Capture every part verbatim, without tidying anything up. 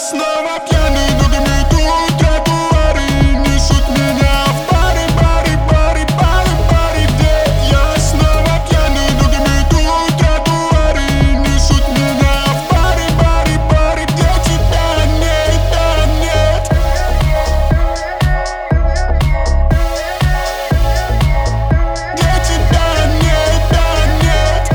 снова пьяный, ногами идут тротуары, несут меня в паре, паре, паре, паре, паре, где я снова пьяный, ногами идут тротуары, несут меня в паре, паре, паре, где тебя нет, да нет. Где тебя нет, да нет.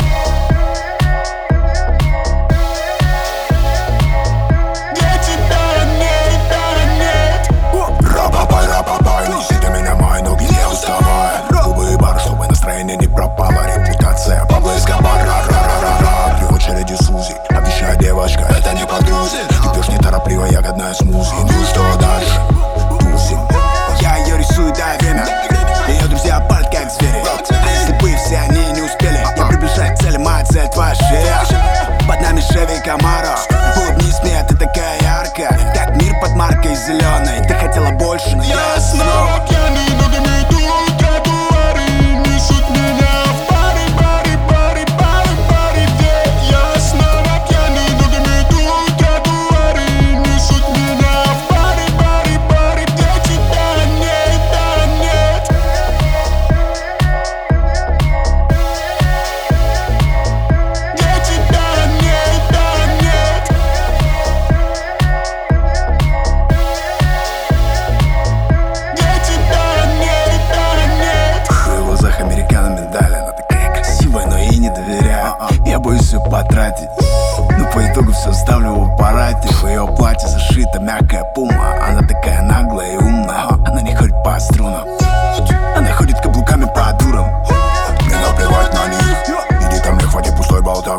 Где тебя нет, да нет. Ра-па-пай, ра-па-пай, неси ты меня, мои ноги, не уставай. Губы и бар, чтобы настроение не пропало. Репутация Пабло Эскобар, ра-ра-ра-ра-ра. При очереди Сузи, обещаю, девочка, это не подружит. Ты пьешь неторопливо ягодное смузи. Ну и что дальше? Тусим. Я ее рисую, дай время. Ее друзья палят как звери. А если бы все они не успели, я приближаюсь к цели, моя цель твоя шея. Под нами Шеви Камаро. Улыбнись мне, ты такая яркая, как мир под маркой зеленой. Ты хотела больше, но я Я снова пьяный, ногами идут тротуары, несут меня в паре, паре, паре, паре, паре, где я снова пьяный, ногами идут тротуары, несут меня в паре, паре, паре, где тебя нет, да нет. Где тебя нет, да нет. Где тебя нет, да нет. В ее глазах американо медаль. Она такая красивая, но ей не доверяю. Я боюсь все потратить, но по итогу все ставлю в аппарате. В ее платье зашита мягкая пума. Она такая наглая и умная. Она не ходит по струнам, она ходит каблуками по дурам. Мне наплевать на них. Иди ко мне, хватит пустой болтовни.